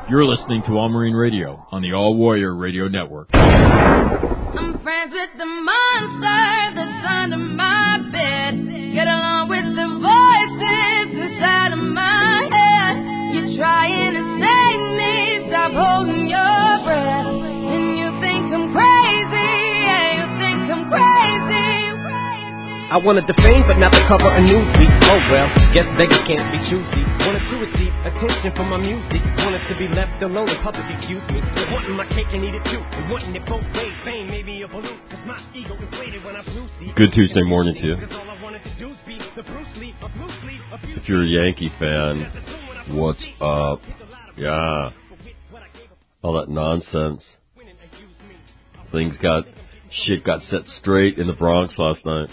You're listening to All Marine Radio on the All Warrior Radio Network. I'm friends with the monster that's under my bed. Get along with the voices inside of my head. You're trying to save me, stop holding your breath. And you think I'm crazy, yeah, you think I'm crazy. I wanted the fame, but not the cover of Newsweek. Oh well, guess beggars can't be choosy. Wanted to receive attention from my music. Wanted to be left alone in public, excuse me. But wanting my cake and eat it too. And wanting it both ways. Fame made me a balloon. Cause my ego inflated when I flew. Good Tuesday morning to you. If you're a Yankee fan, what's up? Yeah. All that nonsense. Shit got set straight in the Bronx last night.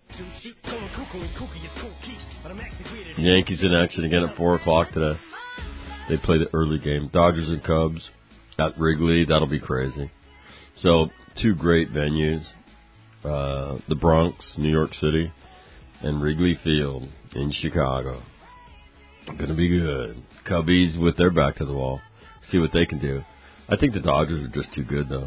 Yankees in action again at 4 o'clock today. They play the early game. Dodgers and Cubs at Wrigley. That'll be crazy. So, two great venues. The Bronx, New York City, and Wrigley Field in Chicago. Gonna be good. Cubbies with their back to the wall. See what they can do. I think the Dodgers are just too good, though.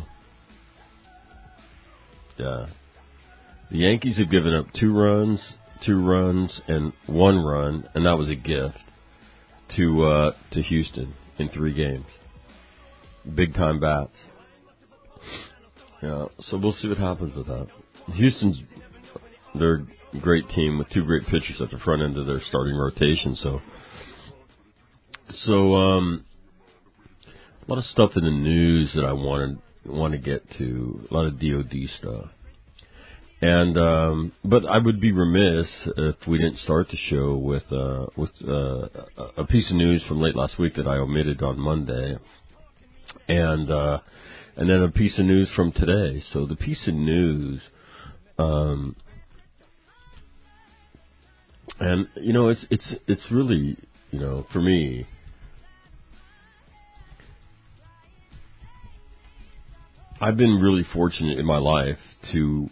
Yeah. The Yankees have given up 2 runs, and 1 run, and that was a gift to Houston in 3 games. Big time bats. Yeah, so we'll see what happens with that. Houston's they're a great team with 2 great pitchers at the front end of their starting rotation. So a lot of stuff in the news that I want to get to. A lot of DoD stuff. And but I would be remiss if we didn't start the show with a piece of news from late last week that I omitted on Monday, and then a piece of news from today. So the piece of news, and you know, it's really, you know, for me, I've been really fortunate in my life to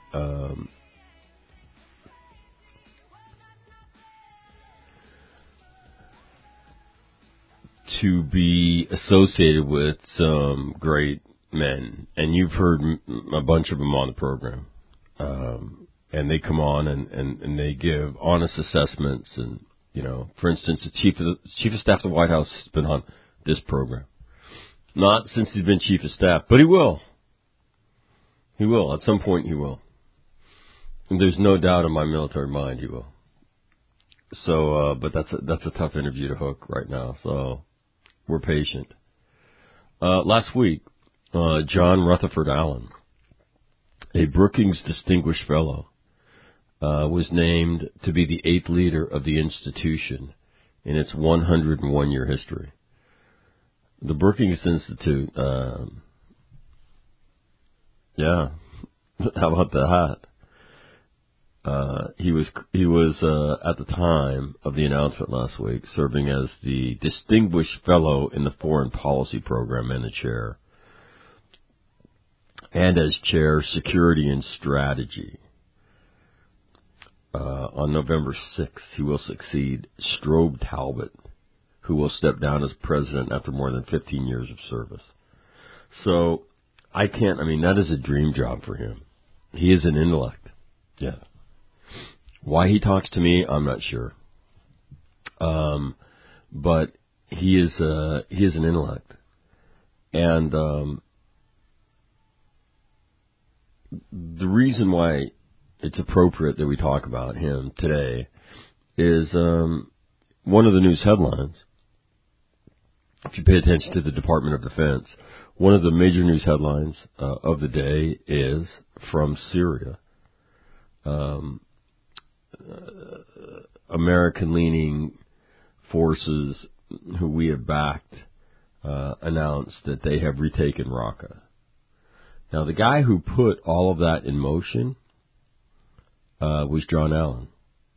be associated with some great men, and you've heard a bunch of them on the program, and they come on and they give honest assessments, and you know, for instance, the chief of staff of the White House has been on this program, not since he's been chief of staff, but he will at some point. He will. And there's no doubt in my military mind he will. So, but that's a tough interview to hook right now. So, we're patient. Last week, John Rutherford Allen, a Brookings Distinguished Fellow, was named to be the 8th leader of the institution in its 101-year history. The Brookings Institute, yeah, how about that? He was at the time of the announcement last week serving as the Distinguished Fellow in the Foreign Policy Program and the chair, and as chair Security and Strategy. On November 6th, he will succeed Strobe Talbot, who will step down as president after more than 15 years of service. So that is a dream job for him. He is an intellect. Yeah. Why he talks to me, I'm not sure. But he is an intellect. And the reason why it's appropriate that we talk about him today is one of the news headlines. If you pay attention to the Department of Defense, one of the major news headlines of the day is from Syria. American-leaning forces who we have backed announced that they have retaken Raqqa. Now, the guy who put all of that in motion was John Allen.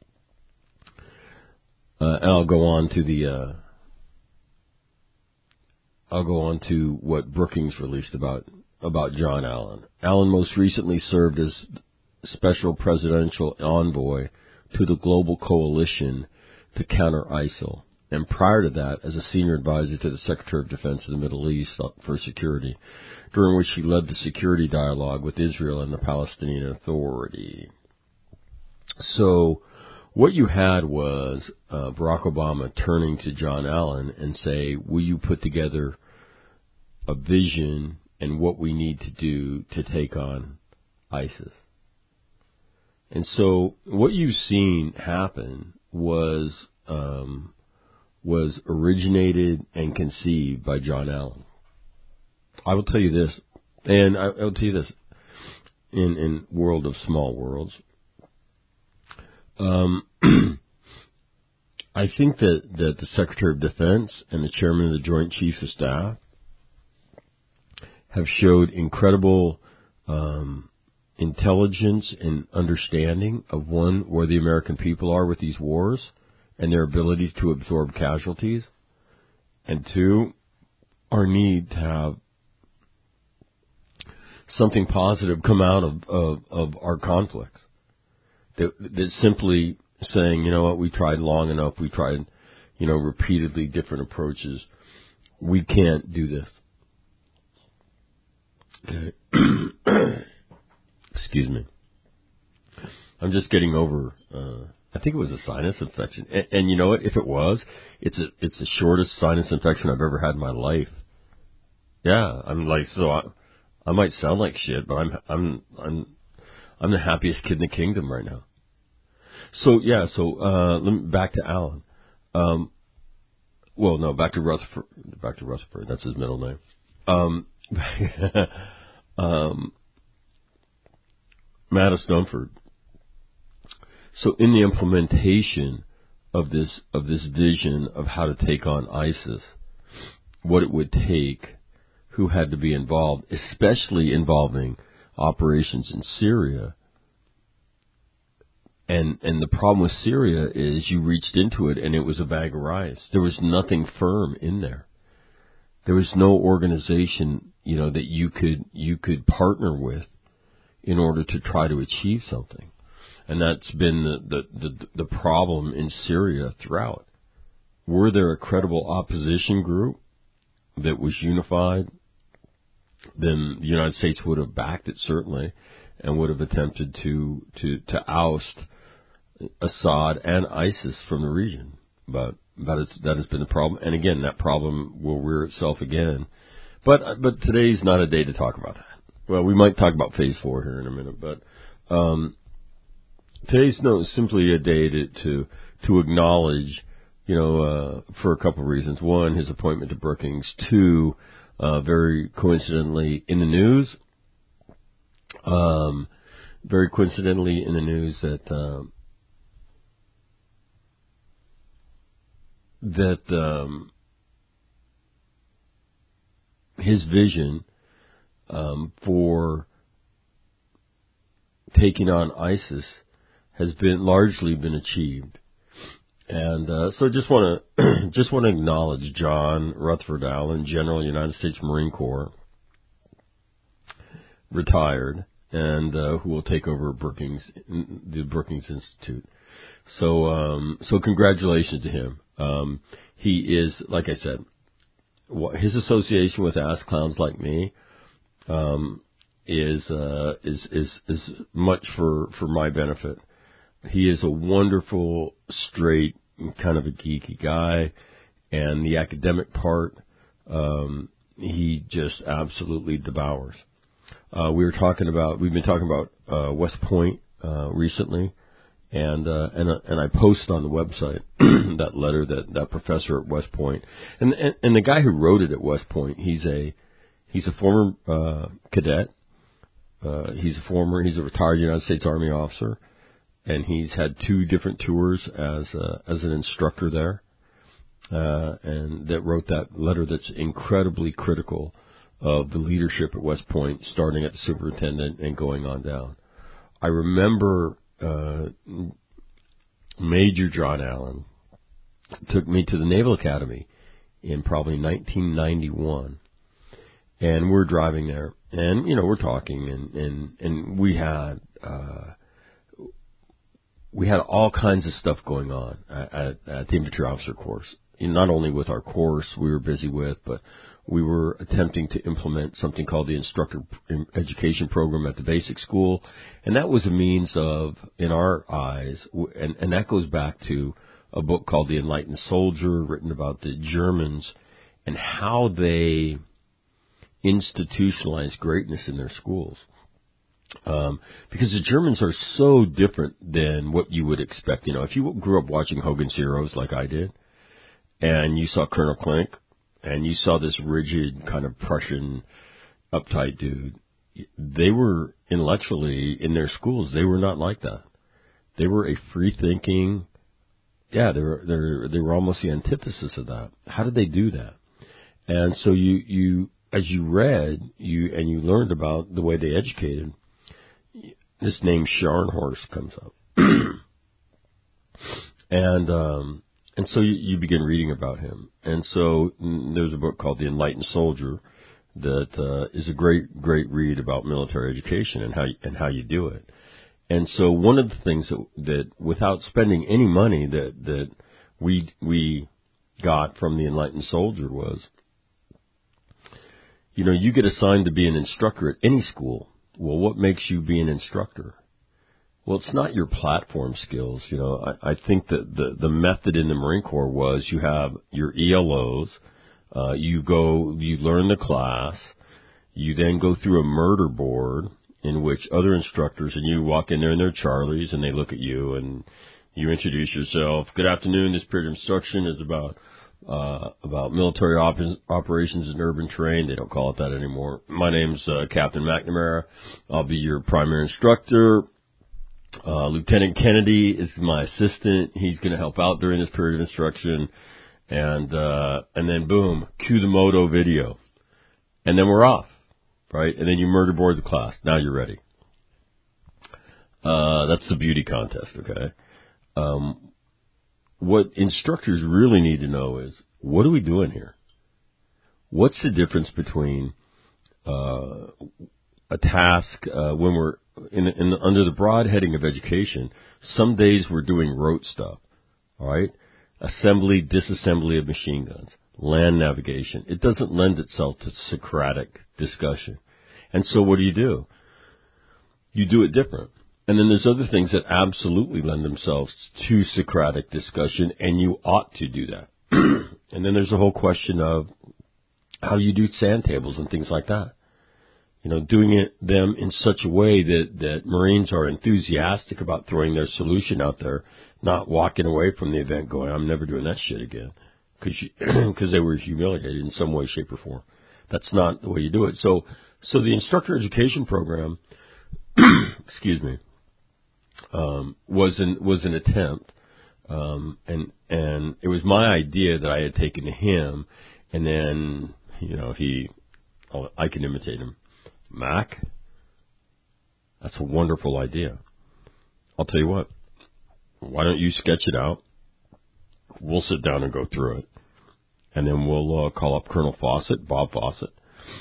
And I'll go on to what Brookings released about John Allen. Allen most recently served as special presidential envoy to the global coalition to counter ISIL and prior to that as a senior advisor to the Secretary of Defense of the Middle East for security, during which he led the security dialogue with Israel and the Palestinian Authority. So what you had was Barack Obama turning to John Allen and say, will you put together a vision and what we need to do to take on ISIS? And so what you've seen happen was originated and conceived by John Allen. I will tell you this, and I'll tell you this, in world of small worlds, I think that the Secretary of Defense and the Chairman of the Joint Chiefs of Staff have showed incredible intelligence and understanding of, one, where the American people are with these wars and their ability to absorb casualties, and two, our need to have something positive come out of our conflicts. That simply saying, you know what, we tried long enough, we tried, repeatedly different approaches. We can't do this. Okay. Excuse me. I'm just getting over, I think it was a sinus infection. And you know what? If it was, it's the shortest sinus infection I've ever had in my life. Yeah, I'm like, so I might sound like shit, but I'm the happiest kid in the kingdom right now. So yeah, back to Allen. Back to Rutherford. Back to Rutherford. That's his middle name. Mattis Dunford. So in the implementation of this vision of how to take on ISIS, what it would take, who had to be involved, especially involving operations in Syria. And the problem with Syria is you reached into it and it was a bag of rice. There was nothing firm in there. There was no organization, that you could partner with in order to try to achieve something. And that's been the problem in Syria throughout. Were there a credible opposition group that was unified, then the United States would have backed it, certainly, and would have attempted to oust Assad and ISIS from the region. But that has been the problem. And again, that problem will rear itself again. But today's not a day to talk about that. Well, we might talk about Phase 4 here in a minute, but today's simply a day to acknowledge, for a couple of reasons. One, his appointment to Brookings. Two, very coincidentally in the news. Very coincidentally in the news that his vision for taking on ISIS has largely been achieved. And so just want to acknowledge John Rutherford Allen, General United States Marine Corps, retired, and who will take over the Brookings Institute. So congratulations to him. He is, like I said, his association with Ass Clowns Like Me is much for my benefit. He is a wonderful, straight, kind of a geeky guy, and the academic part, he just absolutely devours. We've been talking about West Point recently, and I posted on the website that letter that professor at West Point, and the guy who wrote it at West Point, he's a former cadet. He's a retired United States Army officer, and he's had 2 different tours as an instructor there, and that wrote that letter that's incredibly critical of the leadership at West Point, starting at the superintendent and going on down. I remember Major John Allen took me to the Naval Academy in probably 1991, and we're driving there, and we're talking, and we had all kinds of stuff going on at the infantry officer course, not only with our course we were busy with, but we were attempting to implement something called the instructor education program at the basic school. And that was a means of, in our eyes, and that goes back to a book called The Enlightened Soldier, written about the Germans and how they institutionalized greatness in their schools. Because the Germans are so different than what you would expect. You know, if you grew up watching Hogan's Heroes like I did, and you saw Colonel Klink, and you saw this rigid kind of Prussian, uptight dude, they were intellectually, in their schools, they were not like that. They were a free-thinking, they were almost the antithesis of that. How did they do that? And so you as you read, you learned about the way they educated, this name Scharnhorst comes up. And so you begin reading about him. And so there's a book called The Enlightened Soldier that is a great read about military education and how you do it. And so one of the things that without spending any money that we got from The Enlightened Soldier was, you know, you get assigned to be an instructor at any school. Well, what makes you be an instructor? Well, it's not your platform skills. You know, I think that the method in the Marine Corps was you have your ELOs, you learn the class, you then go through a murder board in which other instructors, and you walk in there and they're Charlies and they look at you and you introduce yourself. Good afternoon. This period of instruction is about military operations in urban terrain. They don't call it that anymore. My name's Captain McNamara. I'll be your primary instructor. Lieutenant Kennedy is my assistant. He's going to help out during this period of instruction. And then boom, cue the moto video. And then we're off, right? And then you murder board the class. Now you're ready. That's the beauty contest, okay? What instructors really need to know is, what are we doing here? What's the difference between a task when we're under the broad heading of education? Some days we're doing rote stuff, all right? Assembly, disassembly of machine guns, land navigation. It doesn't lend itself to Socratic discussion. And so what do? You do it different. And then there's other things that absolutely lend themselves to Socratic discussion, and you ought to do that. And then there's the whole question of how you do sand tables and things like that. You know, doing them in such a way that Marines are enthusiastic about throwing their solution out there, not walking away from the event going, I'm never doing that shit again, because they were humiliated in some way, shape, or form. That's not the way you do it. So the instructor education program, excuse me, was an attempt, and it was my idea that I had taken to him, and then, you know, I can imitate him. Mac, that's a wonderful idea. I'll tell you what, why don't you sketch it out? We'll sit down and go through it. And then we'll call up Colonel Fawcett, Bob Fawcett,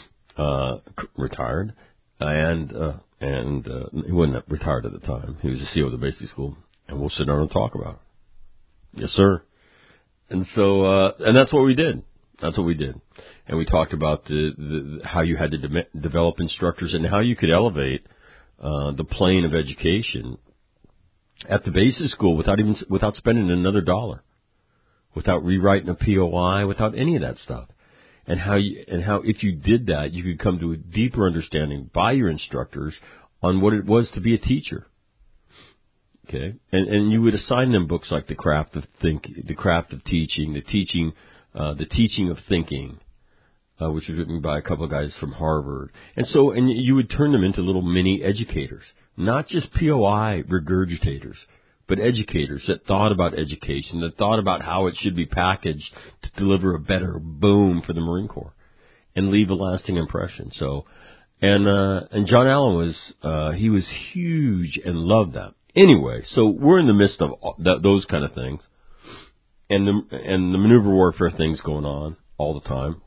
retired, and he wasn't retired at the time. He was the CEO of the basic school, and we'll sit down and talk about it. Yes, sir. And so, and that's what we did. That's what we did. And we talked about how you had to develop instructors and how you could elevate the plane of education at the basic school without spending another dollar, without rewriting a POI, without any of that stuff. And how if you did that, you could come to a deeper understanding by your instructors on what it was to be a teacher. Okay, and you would assign them books like The Craft of Teaching, The Teaching of Thinking, which was written by a couple of guys from Harvard. And you would turn them into little mini educators, not just POI regurgitators, but educators that thought about education, that thought about how it should be packaged to deliver a better boom for the Marine Corps and leave a lasting impression. So, and John Allen he was huge and loved that. Anyway, so we're in the midst of those kind of things. And the maneuver warfare thing's going on all the time.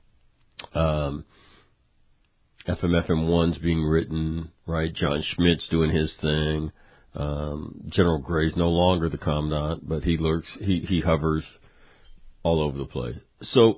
FMFM1's being written, right? John Schmidt's doing his thing. General Gray's no longer the commandant, but he lurks, he hovers all over the place. So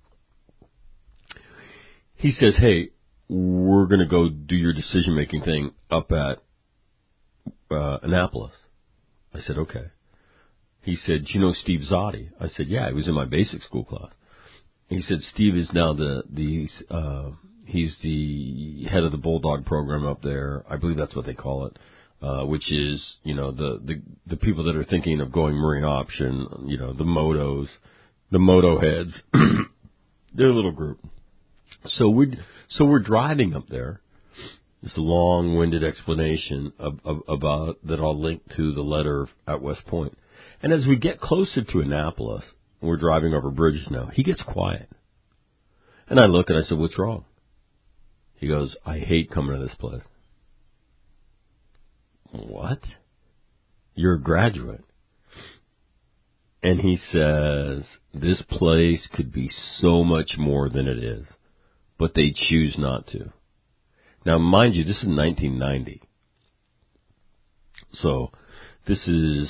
he says, hey, we're going to go do your decision-making thing up at Annapolis. I said, okay. He said, do you know Steve Zotti? I said, yeah, he was in my basic school class. He said, Steve is now he's the head of the Bulldog program up there. I believe that's what they call it, which is, the people that are thinking of going marine option, the motos, the moto heads. They're a little group. So we're driving up there. It's a long-winded explanation about that I'll link to the letter at West Point. And as we get closer to Annapolis, we're driving over bridges now, he gets quiet. And I look and I said, what's wrong? He goes, I hate coming to this place. What? You're a graduate. And he says, this place could be so much more than it is, but they choose not to. Now, mind you, this is 1990. So this is,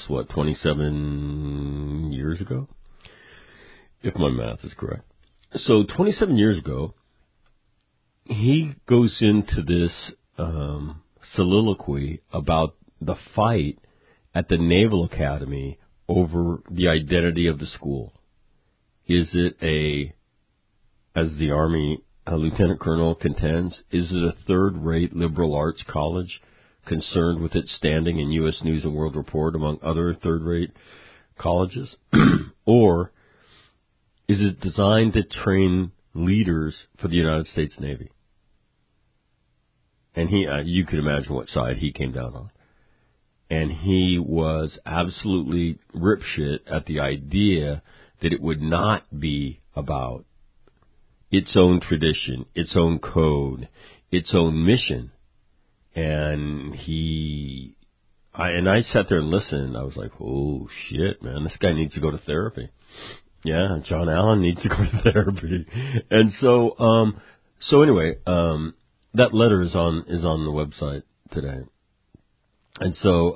27 years ago? If my math is correct. So 27 years ago, he goes into this soliloquy about the fight at the Naval Academy over the identity of the school. Is it as the Army Lieutenant Colonel contends, is it a third-rate liberal arts college concerned with its standing in U.S. News and World Report among other third-rate colleges? Or is it designed to train leaders for the United States Navy? And you could imagine what side he came down on. And he was absolutely ripshit at the idea that it would not be about its own tradition, its own code, its own mission. And I sat there and listened. I was like, oh shit, man, this guy needs to go to therapy. Yeah, John Allen needs to go to therapy. And so anyway, that letter is on the website today. And so,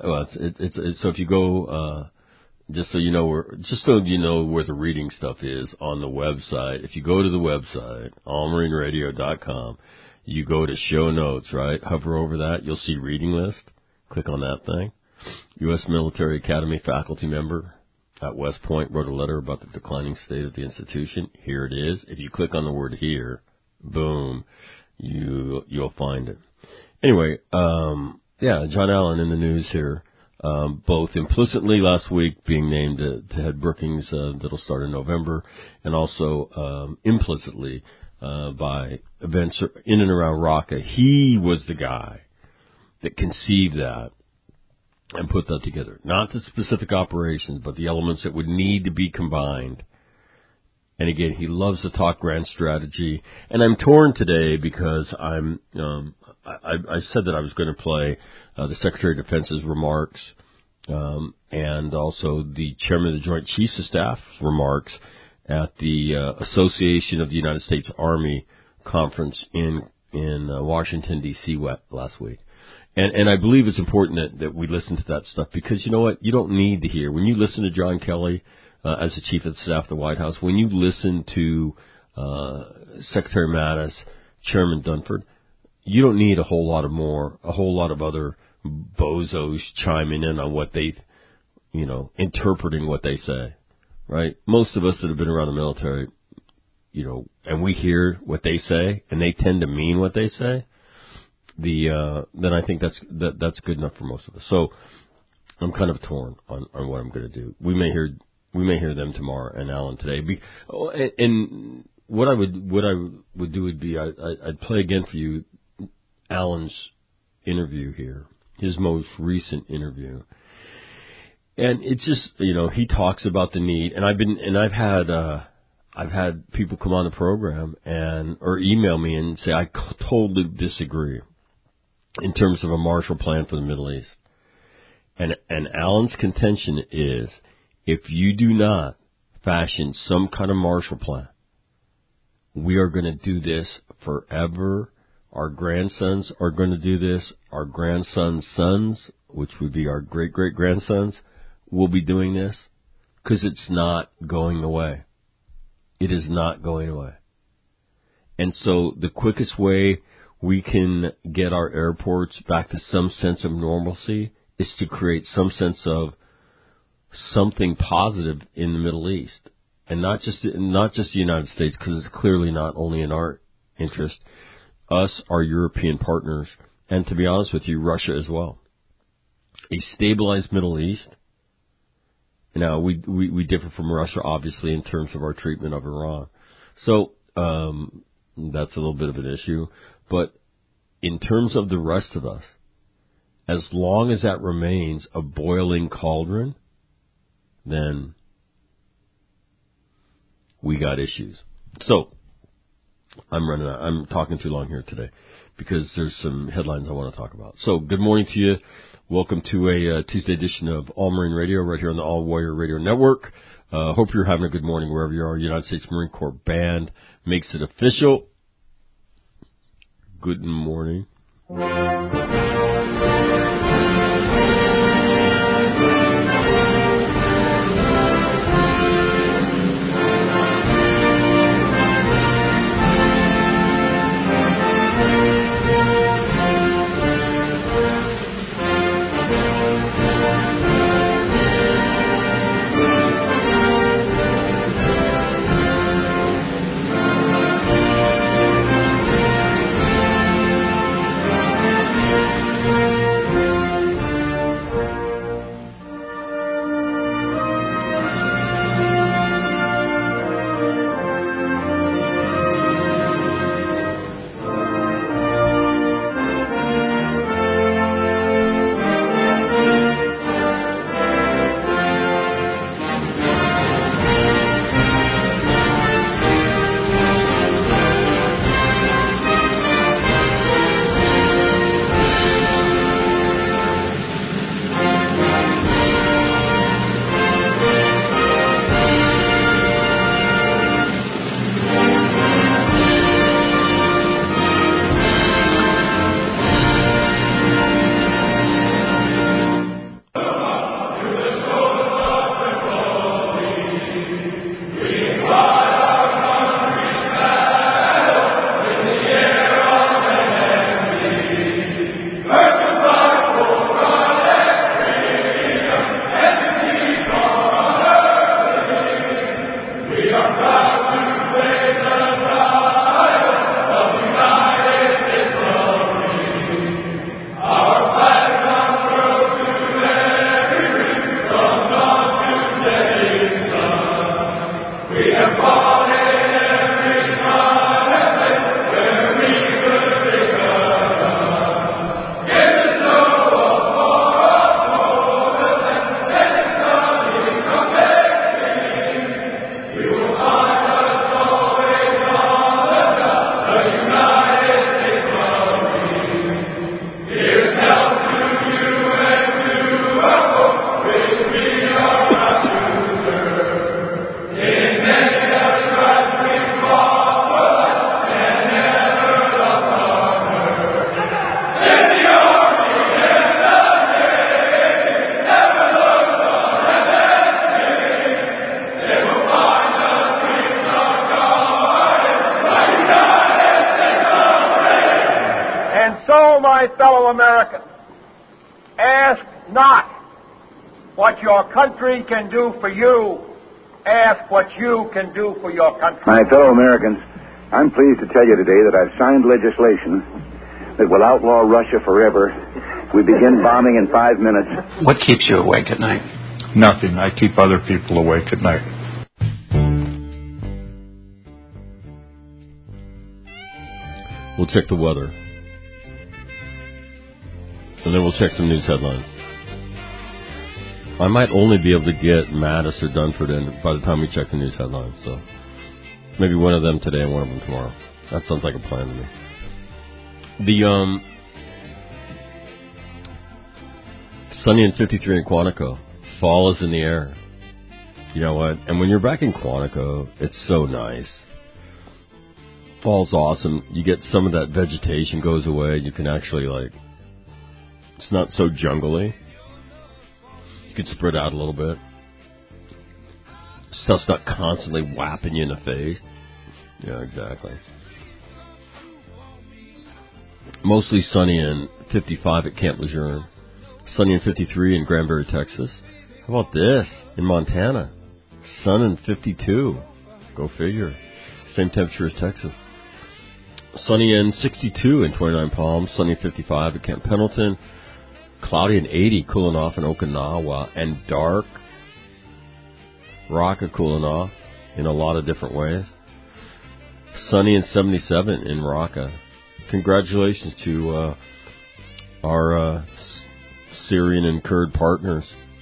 so if you go, just so you know where the reading stuff is on the website, if you go to the website, allmarineradio.com, you go to show notes, right? Hover over that, you'll see reading list. Click on that thing. U.S. Military Academy faculty member at West Point wrote a letter about the declining state of the institution. Here it is. If you click on the word here, boom, you'll find it. Anyway, yeah, John Allen in the news here, both implicitly last week being named to head Brookings, that'll start in November, and also implicitly by events in and around Raqqa. He was the guy that conceived that and put that together. Not the specific operations, but the elements that would need to be combined. And again, he loves to talk grand strategy. And I'm torn today because I said that I was going to play the Secretary of Defense's remarks and also the Chairman of the Joint Chiefs of Staff's remarks at the Association of the United States Army conference in Washington, D.C. last week. And I believe it's important that we listen to that stuff because you know what? You don't need to hear. When you listen to John Kelly as the Chief of Staff of the White House, when you listen to Secretary Mattis, Chairman Dunford, you don't need a whole lot of other bozos chiming in on what they, interpreting what they say, right? Most of us that have been around the military, and we hear what they say, and they tend to mean what they say, then I think that's good enough for most of us. So I'm kind of torn on what I'm going to do. We may hear them tomorrow and Alan today. And what I would do would be I'd play again for you Alan's interview here, his most recent interview. And it's just, he talks about the need, and I've had people come on the program or email me and say, I totally disagree in terms of a Marshall Plan for the Middle East. And Alan's contention is, if you do not fashion some kind of Marshall Plan, we are going to do this forever. Our grandsons are going to do this. Our grandsons' sons, which would be our great-great-grandsons, will be doing this because it's not going away. It is not going away. And so the quickest way we can get our airports back to some sense of normalcy is to create some sense of something positive in the Middle East. And not just the United States, because it's clearly not only in our interest. Us, our European partners, and to be honest with you, Russia as well. A stabilized Middle East. Now, we differ from Russia, obviously, in terms of our treatment of Iran. So, that's a little bit of an issue. But in terms of the rest of us, as long as that remains a boiling cauldron, then we got issues. So, I'm talking too long here today because there's some headlines I want to talk about. So, good morning to you. Welcome to a Tuesday edition of All Marine Radio right here on the All Warrior Radio Network. Hope you're having a good morning wherever you are. United States Marine Corps Band makes it official. Good morning. Fellow Americans, ask not what your country can do for you, ask what you can do for your country. My fellow Americans, I'm pleased to tell you today that I've signed legislation that will outlaw Russia forever. We begin bombing in 5 minutes. What keeps you awake at night? Nothing. I keep other people awake at night. We'll check the weather. And then we'll check some news headlines. I might only be able to get Mattis or Dunford in by the time we check the news headlines. So maybe one of them today and one of them tomorrow. That sounds like a plan to me. The sunny and 53 in Quantico. Fall is in the air. You know what? And when you're back in Quantico, it's so nice. Fall's awesome. You get some of that vegetation goes away. You can actually it's not so jungly. You can spread out a little bit. Stuff's not constantly whapping you in the face. Yeah, exactly. Mostly sunny and 55 at Camp Lejeune. Sunny and 53 in Granbury, Texas. How about this? In Montana. Sun and 52. Go figure. Same temperature as Texas. Sunny and 62 in 29 Palms. Sunny and 55 at Camp Pendleton. Cloudy and 80, cooling off in Okinawa. And dark. Rocka cooling off in a lot of different ways. Sunny and 77 in Rocka. Congratulations to our Syrian and Kurd partners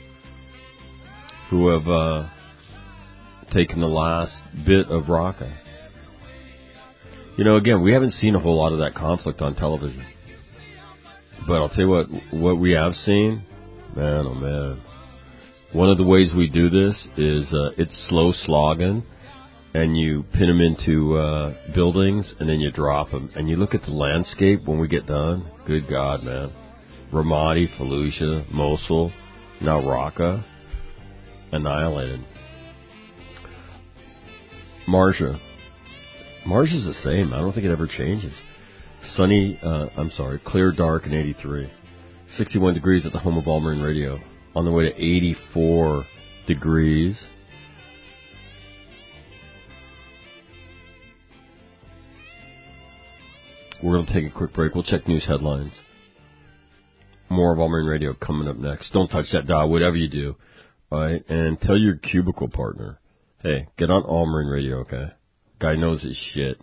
who have taken the last bit of Raqqa. You know, again, we haven't seen a whole lot of that conflict on television. But I'll tell you what we have seen, man, oh man. One of the ways we do this is it's slow slogging, and you pin them into buildings, and then you drop them. And you look at the landscape when we get done. Good God, man. Ramadi, Fallujah, Mosul, now Raqqa, annihilated. Marja. Marja's the same. I don't think it ever changes. Sunny, clear, dark, and 83. 61 degrees at the home of All Marine Radio. On the way to 84 degrees. We're going to take a quick break. We'll check news headlines. More of All Marine Radio coming up next. Don't touch that dial, whatever you do. All right? And tell your cubicle partner, hey, get on All Marine Radio, okay? Guy knows his shit.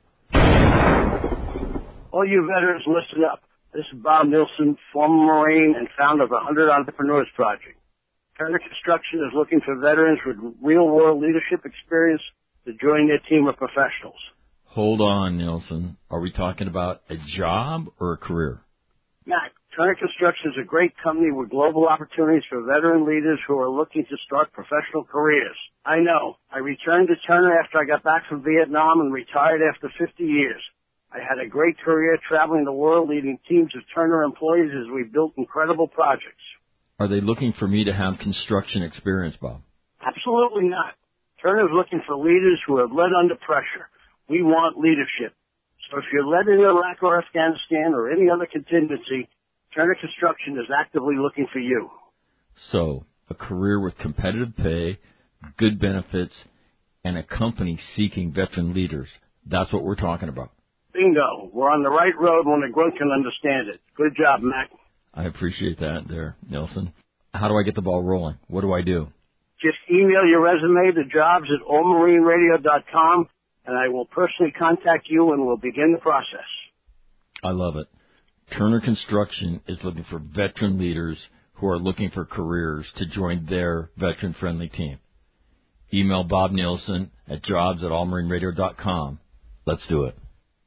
All you veterans, listen up. This is Bob Nilsson, former Marine and founder of the 100 Entrepreneurs Project. Turner Construction is looking for veterans with real-world leadership experience to join their team of professionals. Hold on, Nilsson. Are we talking about a job or a career? Mac, Turner Construction is a great company with global opportunities for veteran leaders who are looking to start professional careers. I know. I returned to Turner after I got back from Vietnam and retired after 50 years. I had a great career traveling the world leading teams of Turner employees as we built incredible projects. Are they looking for me to have construction experience, Bob? Absolutely not. Turner is looking for leaders who have led under pressure. We want leadership. So if you're led in Iraq or Afghanistan or any other contingency, Turner Construction is actively looking for you. So, a career with competitive pay, good benefits, and a company seeking veteran leaders. That's what we're talking about. Bingo. We're on the right road when the grunt can understand it. Good job, Mac. I appreciate that there, Nelson. How do I get the ball rolling? What do I do? Just email your resume to jobs@allmarineradio.com, and I will personally contact you and we'll begin the process. I love it. Turner Construction is looking for veteran leaders who are looking for careers to join their veteran-friendly team. Email Bob Nielsen at jobs@allmarineradio.com. Let's do it.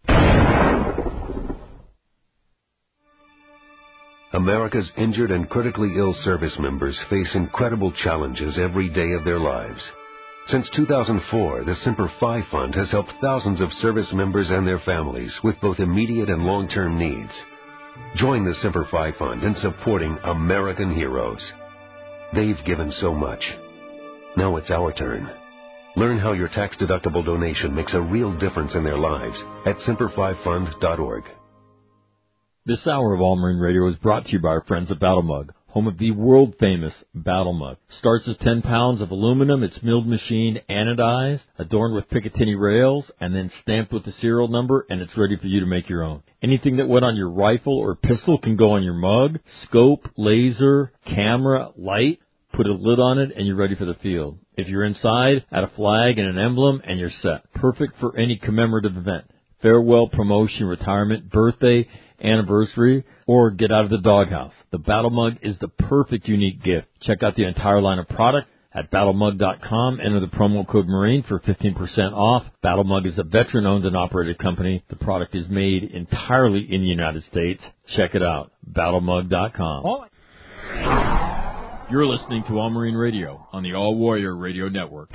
America's injured and critically ill service members face incredible challenges every day of their lives. Since 2004, the Semper Fi Fund has helped thousands of service members and their families with both immediate and long-term needs. Join the Semper Fi Fund in supporting American heroes. They've given so much. Now it's our turn. Learn how your tax-deductible donation makes a real difference in their lives at semperfifund.org. This hour of All Marine Radio is brought to you by our friends at Battle Mug, home of the world-famous Battle Mug. Starts as 10 pounds of aluminum. It's milled machine, anodized, adorned with Picatinny rails, and then stamped with the serial number, and it's ready for you to make your own. Anything that went on your rifle or pistol can go on your mug. Scope, laser, camera, light. Put a lid on it, and you're ready for the field. If you're inside, add a flag and an emblem, and you're set. Perfect for any commemorative event. Farewell, promotion, retirement, birthday, anniversary, or get out of the doghouse. The Battle Mug is the perfect unique gift. Check out the entire line of product at battlemug.com. Enter the promo code MARINE for 15% off. Battle Mug is a veteran-owned and operated company. The product is made entirely in the United States. Check it out, battlemug.com. You're listening to All Marine Radio on the All Warrior Radio Network.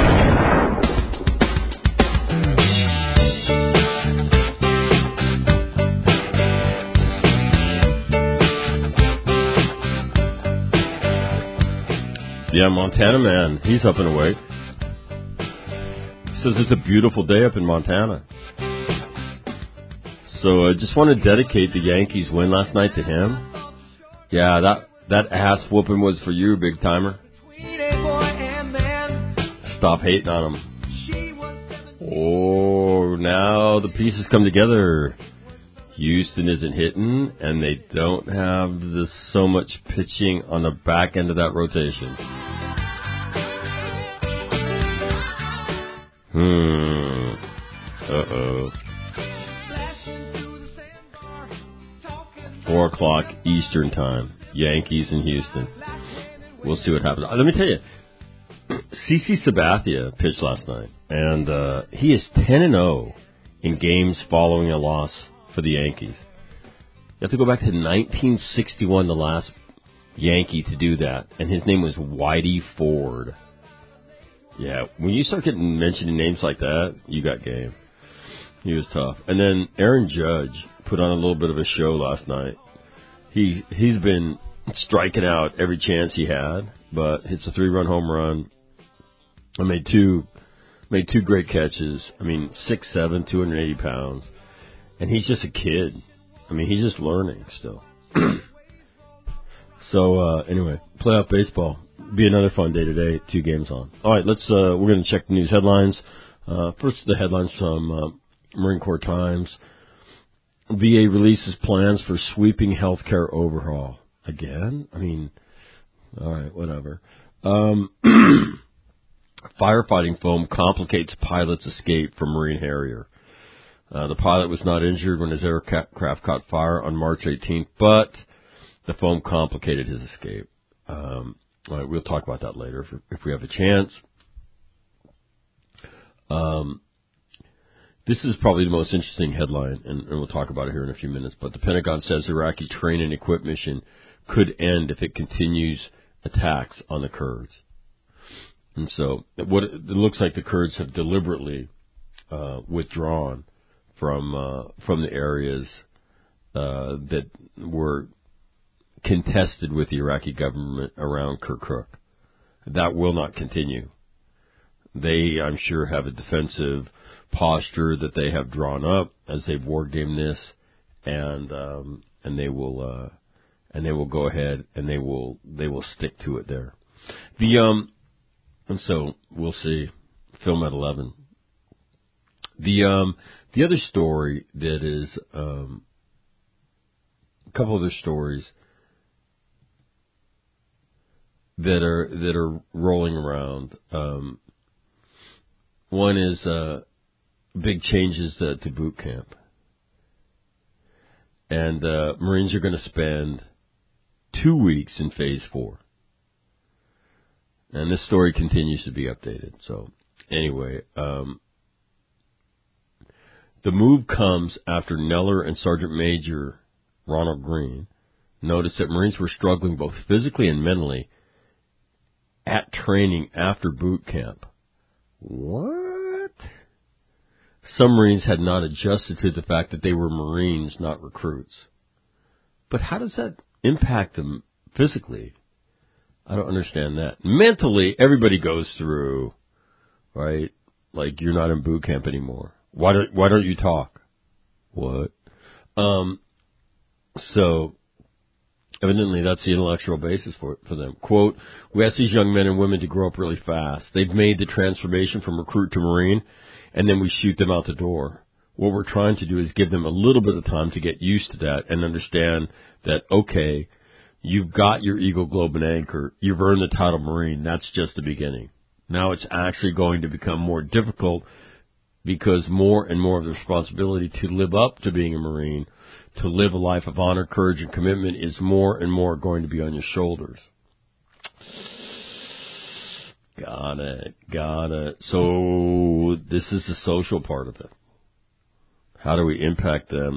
Yeah, Montana man, he's up and awake. says it's a beautiful day up in Montana. So I just want to dedicate the Yankees win last night to him. Yeah, that ass whooping was for you, big timer. Stop hating on him. Oh, now the pieces come together. Houston isn't hitting, and they don't have so much pitching on the back end of that rotation. Uh-oh. 4 o'clock Eastern time. Yankees in Houston. We'll see what happens. Let me tell you, CC Sabathia pitched last night, and he is 10-0 in games following a loss for the Yankees. You have to go back to 1961, the last Yankee to do that, and his name was Whitey Ford. Yeah, when you start getting mentioning names like that, you got game. He was tough. And then Aaron Judge put on a little bit of a show last night. He's been striking out every chance he had, but hits a 3-run home run. I made two great catches. I mean, 6'7", 280 pounds. And he's just a kid. I mean, he's just learning still. So, anyway, playoff baseball. Be another fun day today. 2 games on. All right, we're going to check the news headlines. First, the headlines from Marine Corps Times. VA releases plans for sweeping healthcare overhaul. Again? I mean, all right, whatever. Firefighting foam complicates pilot's escape from Marine Harrier. The pilot was not injured when his aircraft caught fire on March 18th, but the foam complicated his escape. All right, we'll talk about that later if we have a chance. This is probably the most interesting headline, and we'll talk about it here in a few minutes, but the Pentagon says Iraqi train and equip mission could end if it continues attacks on the Kurds. And so what it looks like the Kurds have deliberately withdrawn from the areas that were contested with the Iraqi government around Kirkuk. That will not continue. They, I'm sure, have a defensive posture that they have drawn up as they've wargamed this, and they will go ahead and they will stick to it there. And so we'll see. Film at 11. The other story that is a couple other stories that are rolling around. One is big changes to boot camp, and Marines are going to spend 2 weeks in Phase 4. And this story continues to be updated. So anyway, the move comes after Neller and Sergeant Major Ronald Green noticed that Marines were struggling both physically and mentally at training after boot camp. What? Some Marines had not adjusted to the fact that they were Marines, not recruits. But how does that impact them physically? I don't understand that. Mentally, everybody goes through, right? Like, you're not in boot camp anymore. Why don't you talk? What? So, evidently that's the intellectual basis for them. Quote, we ask these young men and women to grow up really fast. They've made the transformation from recruit to Marine, and then we shoot them out the door. What we're trying to do is give them a little bit of time to get used to that and understand that, okay, you've got your Eagle, Globe, and Anchor. You've earned the title Marine. That's just the beginning. Now it's actually going to become more difficult because more and more of the responsibility to live up to being a Marine, to live a life of honor, courage, and commitment is more and more going to be on your shoulders. Got it. So this is the social part of it. How do we impact them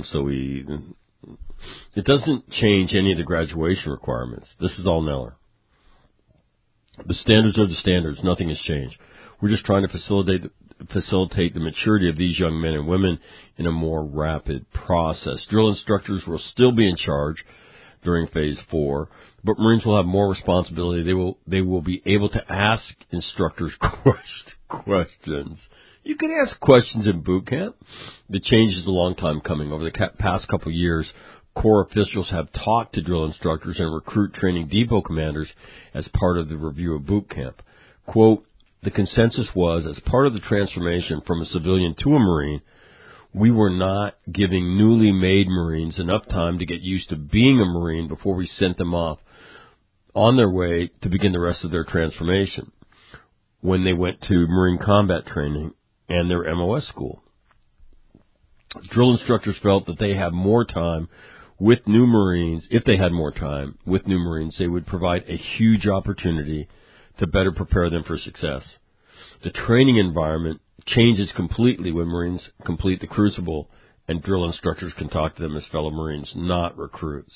it doesn't change any of the graduation requirements. This is all Neller. The standards are the standards. Nothing has changed. We're just trying to facilitate the maturity of these young men and women in a more rapid process. Drill instructors will still be in charge during Phase 4, but Marines will have more responsibility. They will be able to ask instructors questions. You can ask questions in boot camp. The change is a long time coming. Over the past couple of years, Corps officials have talked to drill instructors and recruit training depot commanders as part of the review of boot camp. Quote, the consensus was, as part of the transformation from a civilian to a Marine, we were not giving newly made Marines enough time to get used to being a Marine before we sent them off on their way to begin the rest of their transformation when they went to Marine combat training and their MOS school. Drill instructors felt that they had more time with new Marines. If they had more time with new Marines, they would provide a huge opportunity to better prepare them for success. The training environment changes completely when Marines complete the crucible and drill instructors can talk to them as fellow Marines, not recruits.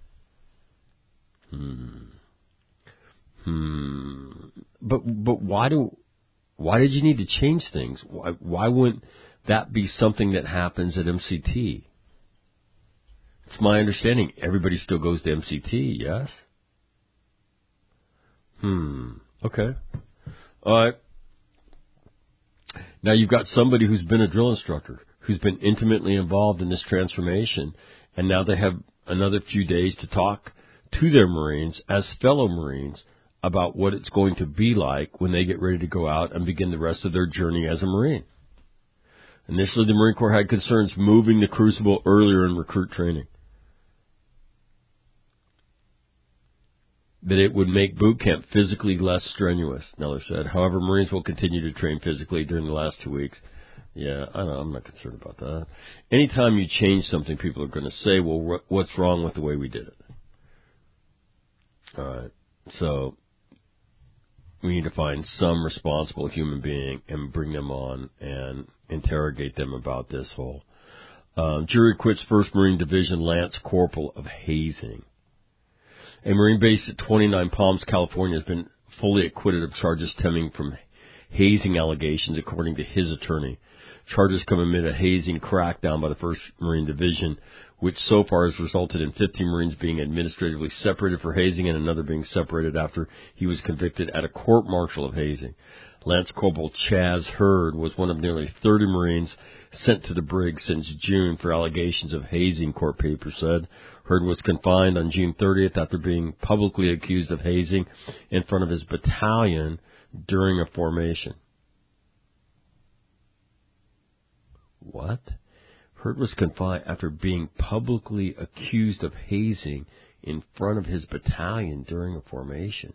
But why did you need to change things? Why wouldn't that be something that happens at MCT? It's my understanding everybody still goes to MCT, yes? Okay. All right. Now you've got somebody who's been a drill instructor, who's been intimately involved in this transformation, and now they have another few days to talk to their Marines as fellow Marines about what it's going to be like when they get ready to go out and begin the rest of their journey as a Marine. Initially, the Marine Corps had concerns moving the crucible earlier in recruit training, that it would make boot camp physically less strenuous, Neller said. However, Marines will continue to train physically during the last 2 weeks. Yeah, I know, I'm not concerned about that. Anytime you change something, people are going to say, well, what's wrong with the way we did it? All right, so we need to find some responsible human being and bring them on and interrogate them about this whole. Jury quits 1st Marine Division Lance Corporal of hazing. A Marine base at 29 Palms, California, has been fully acquitted of charges stemming from hazing allegations, according to his attorney. Charges come amid a hazing crackdown by the 1st Marine Division, which so far has resulted in 15 Marines being administratively separated for hazing and another being separated after he was convicted at a court-martial of hazing. Lance Corporal Chaz Hurd was one of nearly 30 Marines sent to the brig since June for allegations of hazing, court papers said. Hurd was confined on June 30th after being publicly accused of hazing in front of his battalion during a formation. What? Hurd was confined after being publicly accused of hazing in front of his battalion during a formation.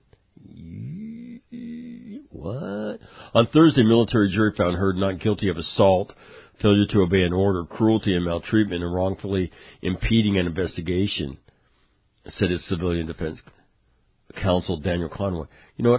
What? On Thursday, military jury found Hurd not guilty of assault, failure to obey an order, cruelty and maltreatment, and wrongfully impeding an investigation, said his civilian defense counsel Daniel Conway. You know what?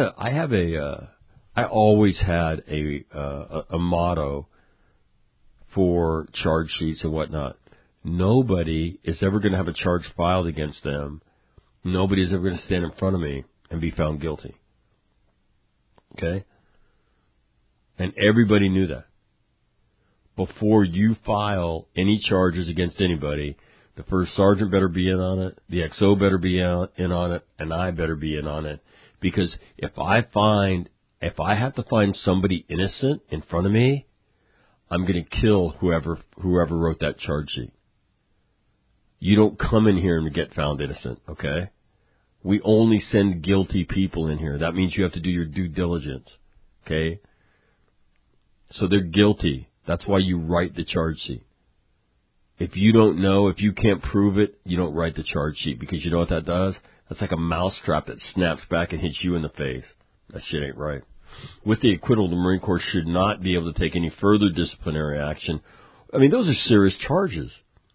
I always had a motto for charge sheets and whatnot. Nobody is ever going to have a charge filed against them. Nobody is ever going to stand in front of me and be found guilty. Okay? And everybody knew that. Before you file any charges against anybody, the first sergeant better be in on it, the XO better be in on it, and I better be in on it. Because if I have to find somebody innocent in front of me, I'm going to kill whoever wrote that charge sheet. You don't come in here and get found innocent, okay? We only send guilty people in here. That means you have to do your due diligence, okay? So they're guilty. That's why you write the charge sheet. If you don't know, if you can't prove it, you don't write the charge sheet, because you know what that does? That's like a mousetrap that snaps back and hits you in the face. That shit ain't right. With the acquittal, the Marine Corps should not be able to take any further disciplinary action. I mean, those are serious charges.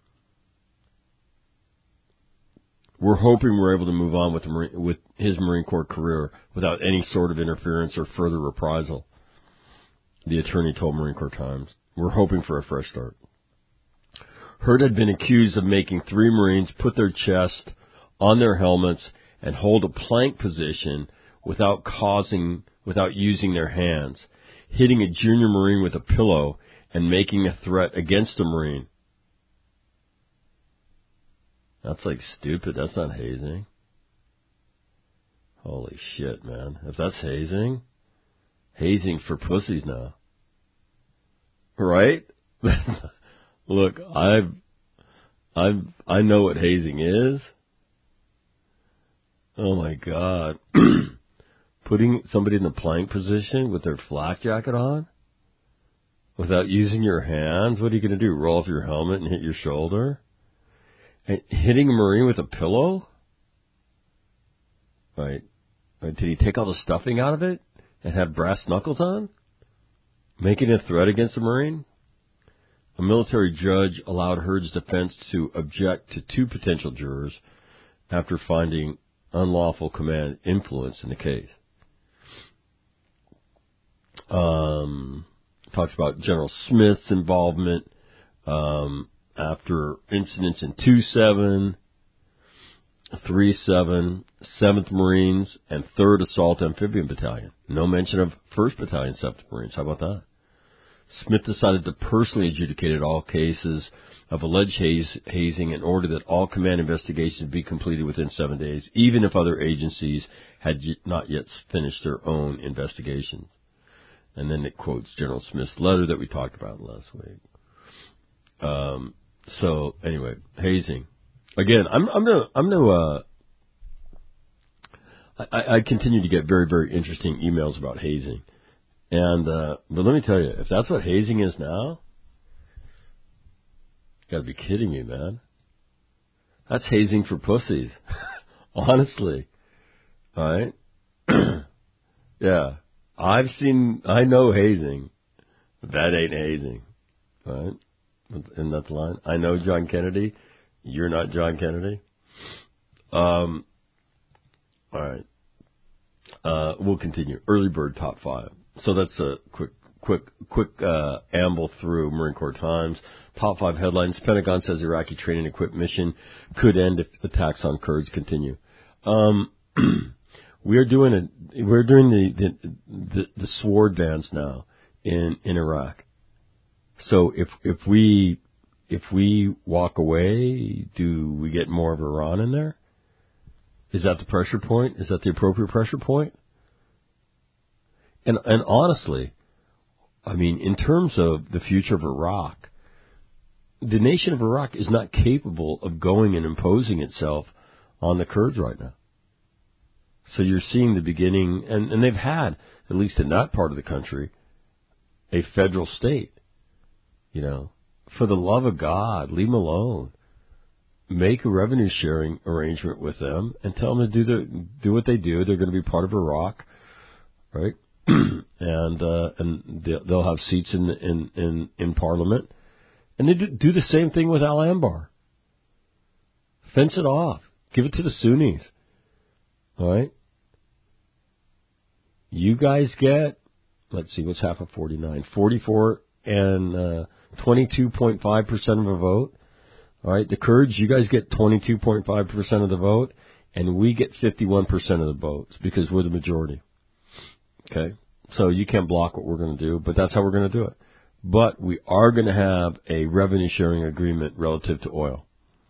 We're hoping we're able to move on with his Marine Corps career without any sort of interference or further reprisal, the attorney told Marine Corps Times. We're hoping for a fresh start. Hurd had been accused of making 3 Marines put their chest on their helmets and hold a plank position without using their hands, hitting a junior Marine with a pillow, and making a threat against a Marine. That's like stupid. That's not hazing. Holy shit, man. If that's hazing, hazing's for pussies now. right? Look, I know what hazing is. Oh my God. Putting somebody in the plank position with their flak jacket on without using your hands, what are you going to do? Roll off your helmet and hit your shoulder? And hitting a Marine with a pillow? Right. Did he take all the stuffing out of it and have brass knuckles on? Making a threat against a Marine? A military judge allowed Hurd's defense to object to 2 potential jurors after finding unlawful command influence in the case. Talks about General Smith's involvement after incidents in 2-7, 3-7, 7th Marines, and 3rd Assault Amphibian Battalion. No mention of 1st Battalion, 7th Marines. How about that? Smith decided to personally adjudicate all cases of alleged hazing in order that all command investigations be completed within 7 days, even if other agencies had not yet finished their own investigations. And then it quotes General Smith's letter that we talked about last week. So anyway, hazing. Again, I continue to get very, very interesting emails about hazing. And, but let me tell you, if that's what hazing is now, you gotta be kidding me, man. That's hazing for pussies. Honestly. Alright? Yeah. I know hazing. That ain't hazing. Alright? Isn't that the line? I know John Kennedy. You're not John Kennedy. Alright. We'll continue. Early bird top 5. So that's a quick amble through Marine Corps Times. Top 5 headlines. Pentagon says Iraqi training equipped mission could end if attacks on Kurds continue. We're doing the sword dance now in Iraq. So if we walk away, do we get more of Iran in there? Is that the pressure point? Is that the appropriate pressure point? And honestly, I mean, in terms of the future of Iraq, the nation of Iraq is not capable of going and imposing itself on the Kurds right now. So you're seeing the beginning, and they've had, at least in that part of the country, a federal state. You know, for the love of God, leave them alone. Make a revenue sharing arrangement with them and tell them to do what they do. They're going to be part of Iraq, right? and they'll have seats in Parliament, and they do the same thing with Al Anbar. Fence it off, give it to the Sunnis. All right, you guys get, let's see, what's half of 49? 44 and 22.5% of a vote. All right, the Kurds, you guys get 22.5% of the vote, and we get 51% of the votes because we're the majority. Okay, so you can't block what we're going to do, but that's how we're going to do it. But we are going to have a revenue sharing agreement relative to oil.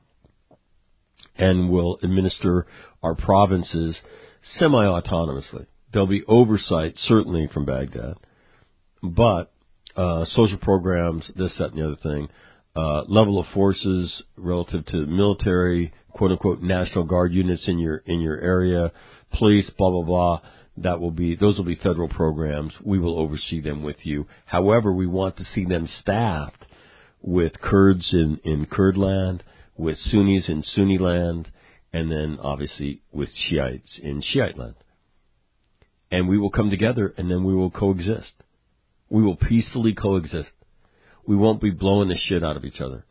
And we'll administer our provinces semi-autonomously. There'll be oversight, certainly from Baghdad, but social programs, this, that, and the other thing, level of forces relative to military, quote-unquote, National Guard units in your area, police, blah, blah, blah. Those will be federal programs. We will oversee them with you. However, we want to see them staffed with Kurds in Kurd land, with Sunnis in Sunni land, and then obviously with Shiites in Shiite land. And we will come together and then we will coexist. We will peacefully coexist. We won't be blowing the shit out of each other.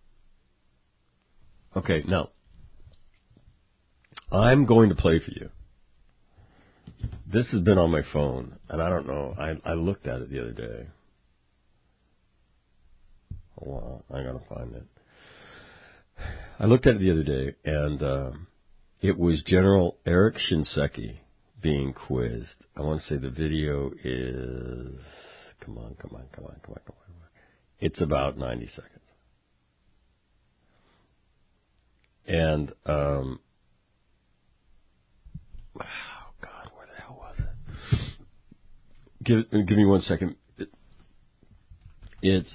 Okay, now, I'm going to play for you. This has been on my phone, and I don't know. I looked at it the other day. Hold on, I gotta find it. I looked at it the other day, and it was General Eric Shinseki being quizzed. I want to say the video is... Come on. It's about 90 seconds. And, oh God, where the hell was it? Give me 1 second. It's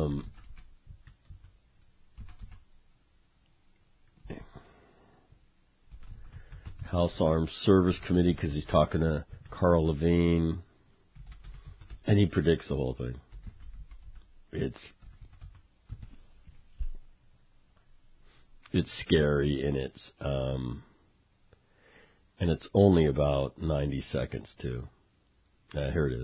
House Armed Service Committee, because he's talking to Carl Levine, and he predicts the whole thing. It's scary, and it's only about 90 seconds too. Here it is.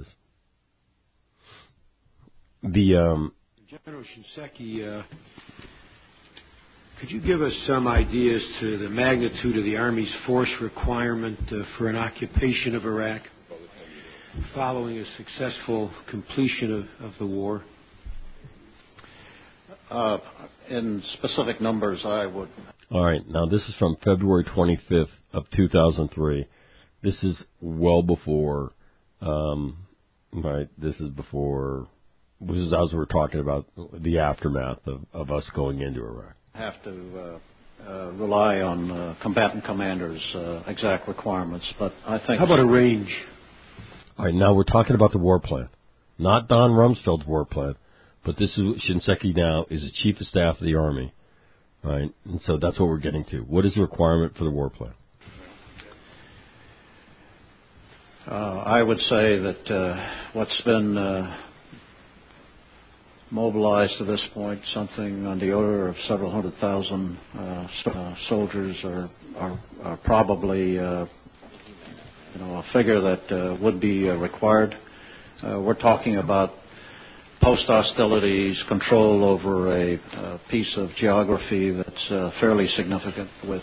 General Shinseki, could you give us some ideas to the magnitude of the Army's force requirement for an occupation of Iraq following a successful completion of the war? In specific numbers, I would. All right. Now, this is from February 25th of 2003. This is well before, right, this is as we're talking about the aftermath of us going into Iraq. Have to rely on combatant commanders' exact requirements, but I think... How about a range? All right, now we're talking about the war plan, not Don Rumsfeld's war plan, but this is Shinseki now is the Chief of Staff of the Army, right? And so that's what we're getting to. What is the requirement for the war plan? I would say that what's been mobilized to this point, something on the order of several 100,000 soldiers are probably a figure that would be required. We're talking about post-hostilities, control over a piece of geography that's fairly significant with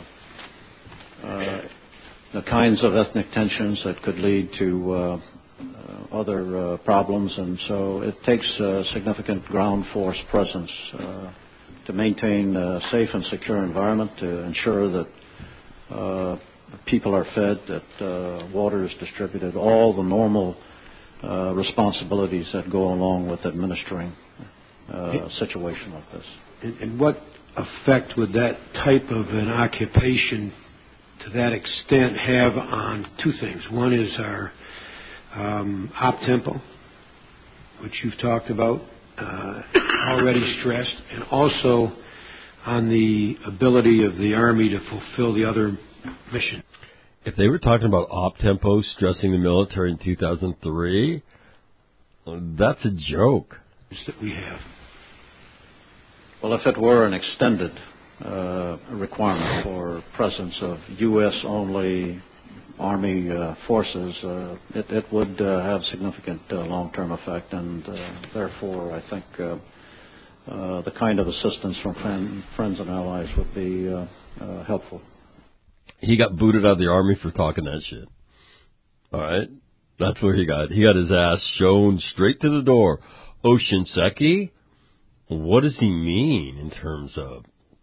the kinds of ethnic tensions that could lead to other problems, and so it takes a significant ground force presence to maintain a safe and secure environment, to ensure that people are fed, that water is distributed, all the normal responsibilities that go along with administering a situation like this. And what effect would that type of an occupation to that extent have on two things? One is our op tempo, which you've talked about, already stressed, and also on the ability of the Army to fulfill the other mission. If they were talking about op tempo stressing the military in 2003, that's a joke. That we have. Well, if it were an extended requirement for presence of U.S.-only Army forces, it would have significant long-term effect, and therefore I think the kind of assistance from friends and allies would be helpful. He got booted out of the Army for talking that shit. All right? That's where he got his ass shown straight to the door. Oh, Shinseki? What does he mean in terms of...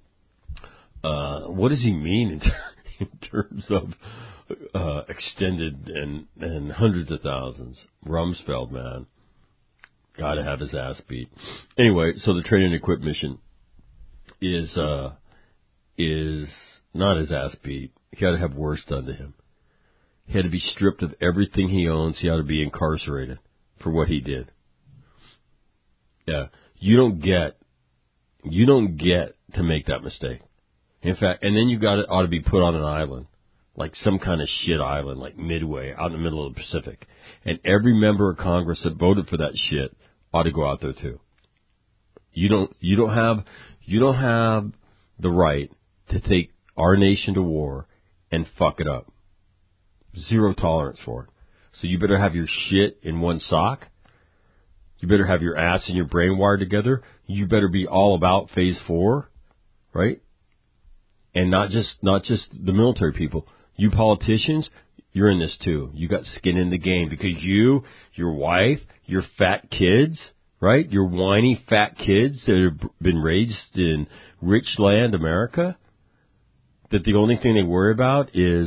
extended and hundreds of thousands? Rumsfeld, man. Gotta have his ass beat. Anyway, so the train and equip mission is not his ass beat. He had to have worse done to him. He had to be stripped of everything he owns. He had to be incarcerated for what he did. Yeah. You don't get to make that mistake. In fact, and then ought to be put on an island, like some kind of shit island, like Midway, out in the middle of the Pacific. And every member of Congress that voted for that shit ought to go out there too. You don't have the right to take our nation to war and fuck it up. Zero tolerance for it. So you better have your shit in one sock. You better have your ass and your brain wired together. You better be all about phase 4, right? And not just the military people. You politicians, you're in this too. You got skin in the game because you, your wife, your fat kids, right? Your whiny fat kids that have been raised in rich land America, that the only thing they worry about is,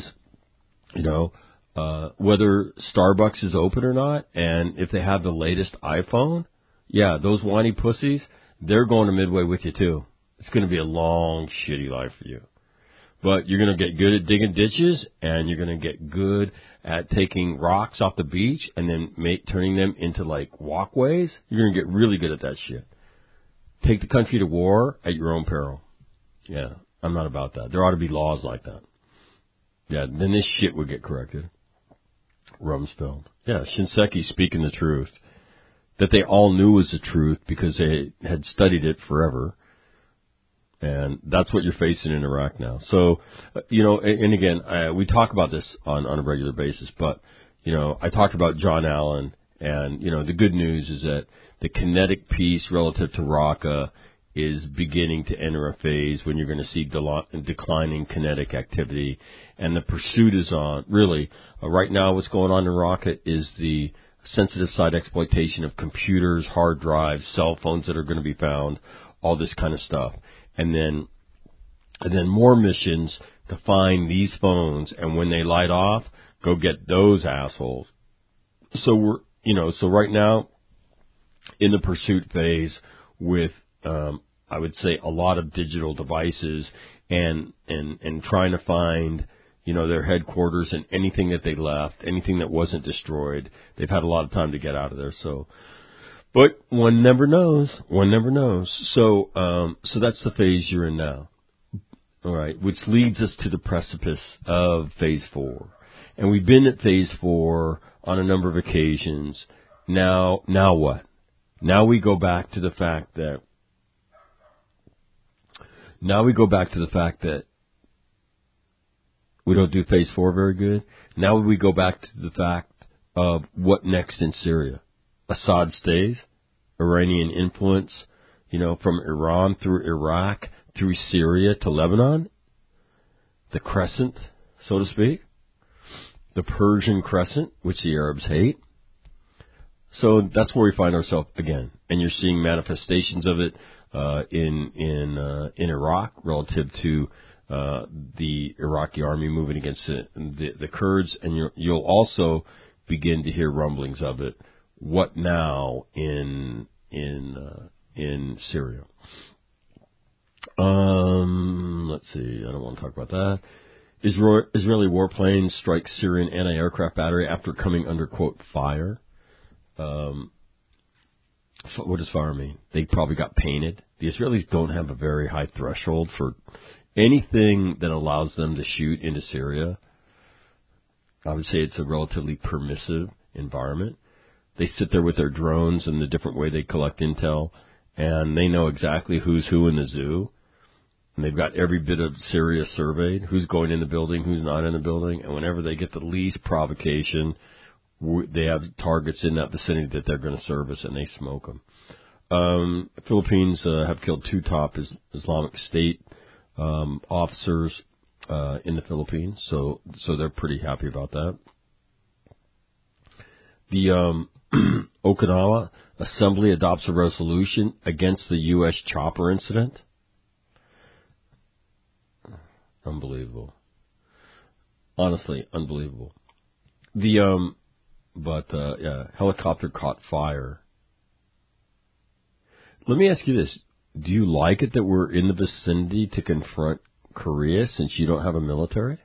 whether Starbucks is open or not, and if they have the latest iPhone. Yeah, those whiny pussies, they're going to Midway with you too. It's going to be a long, shitty life for you. But you're going to get good at digging ditches, and you're going to get good at taking rocks off the beach and then turning them into, like, walkways. You're going to get really good at that shit. Take the country to war at your own peril. Yeah, I'm not about that. There ought to be laws like that. Yeah, then this shit would get corrected. Rumsfeld. Yeah, Shinseki speaking the truth. That they all knew was the truth because they had studied it forever. And that's what you're facing in Iraq now. So, and again, we talk about this on a regular basis, but, I talked about John Allen, and, the good news is that the kinetic piece relative to Raqqa is beginning to enter a phase when you're going to see declining kinetic activity, and the pursuit is on. Really, right now what's going on in Raqqa is the sensitive side exploitation of computers, hard drives, cell phones that are going to be found, all this kind of stuff. And then more missions to find these phones, and when they light off, go get those assholes. So so right now, in the pursuit phase with, I would say, a lot of digital devices and trying to find, their headquarters and anything that they left, anything that wasn't destroyed. They've had a lot of time to get out of there, so. But one never knows. One never knows. So that's the phase you're in now. All right, which leads us to the precipice of phase 4. And we've been at phase 4 on a number of occasions. Now what? Now we go back to the fact that we don't do phase 4 very good. Now we go back to the fact of what next in Syria. Assad stays, Iranian influence, from Iran through Iraq, through Syria to Lebanon, the crescent, so to speak, the Persian crescent, which the Arabs hate. So that's where we find ourselves again, and you're seeing manifestations of it in Iraq relative to the Iraqi army moving against the Kurds, and you'll also begin to hear rumblings of it. What now in Syria? Let's see. I don't want to talk about that. Israeli warplanes strike Syrian anti-aircraft battery after coming under, quote, fire. What does fire mean? They probably got painted. The Israelis don't have a very high threshold for anything that allows them to shoot into Syria. I would say it's a relatively permissive environment. They sit there with their drones and the different way they collect intel, and they know exactly who's who in the zoo. And they've got every bit of Syria surveyed, who's going in the building, who's not in the building. And whenever they get the least provocation, they have targets in that vicinity that they're going to service, and they smoke them. Philippines have killed 2 top Islamic State officers in the Philippines, so they're pretty happy about that. The Okinawa Assembly adopts a resolution against the U.S. chopper incident. Unbelievable. Honestly, unbelievable. Helicopter caught fire. Let me ask you this. Do you like it that we're in the vicinity to confront Korea since you don't have a military?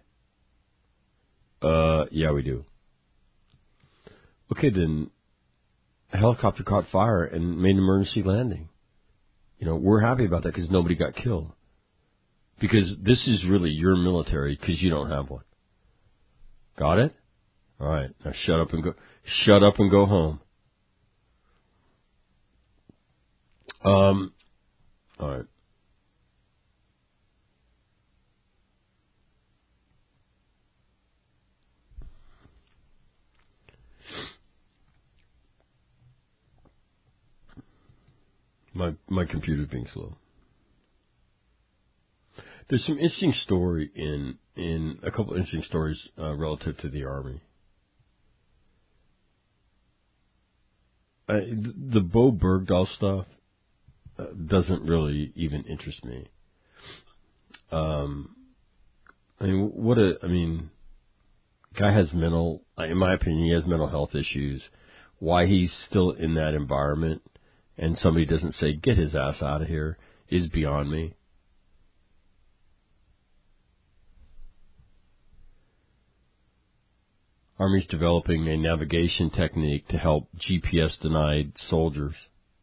Yeah, we do. Okay, then a helicopter caught fire and made an emergency landing. We're happy about that because nobody got killed. Because this is really your military because you don't have one. Got it? All right. Now shut up and go home. All right. My computer's being slow. There's some interesting story in a couple interesting stories relative to the Army. The Bo Bergdahl stuff doesn't really even interest me. Guy has in my opinion, he has mental health issues. Why he's still in that environment and somebody doesn't say, get his ass out of here, is beyond me. Army's developing a navigation technique to help GPS-denied soldiers.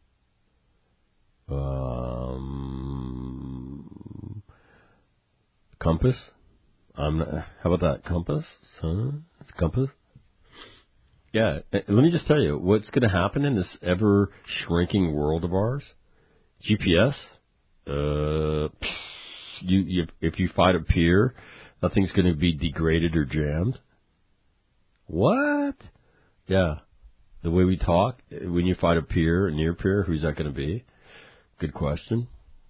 Compass? How about that? Compass? It's Compass? Yeah, let me just tell you, what's going to happen in this ever-shrinking world of ours? GPS? If you fight a pier, nothing's going to be degraded or jammed. What? Yeah. The way we talk, when you fight a peer, a near peer, who's that going to be? Good question.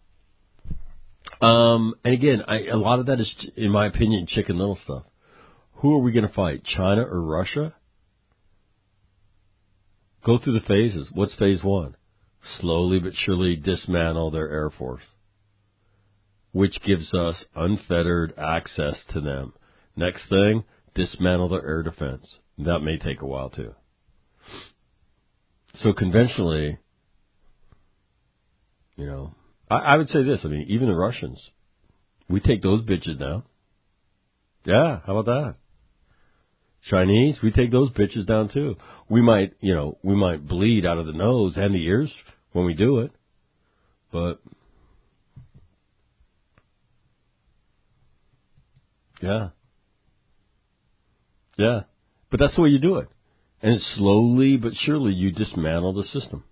And again, a lot of that is, in my opinion, Chicken Little stuff. Who are we going to fight, China or Russia? Go through the phases. What's phase one? Slowly but surely dismantle their Air Force, which gives us unfettered access to them. Next thing, dismantle their air defense. That may take a while, too. So conventionally, you know, I would say this. I mean, even the Russians, we take those bitches down. Yeah, how about that? Chinese, we take those bitches down, too. We might bleed out of the nose and the ears when we do it, but yeah. Yeah. But that's the way you do it. And slowly but surely you dismantle the system.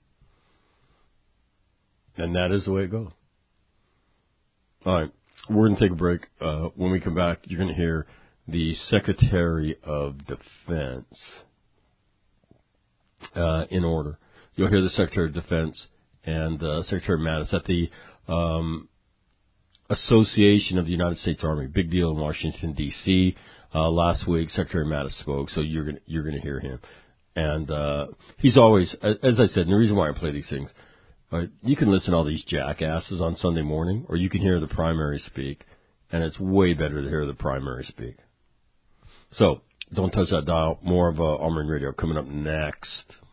And that is the way it goes. All right. We're going to take a break. When we come back, you're going to hear the Secretary of Defense in order. You'll hear the Secretary of Defense and Secretary Mattis at the Association of the United States Army. Big deal in Washington, D.C. Last week, Secretary Mattis spoke, so you're gonna hear him. And he's always, as I said, and the reason why I play these things, you can listen to all these jackasses on Sunday morning, or you can hear the primary speak, and it's way better to hear the primary speak. So, don't touch that dial. More of All Marine Radio coming up next.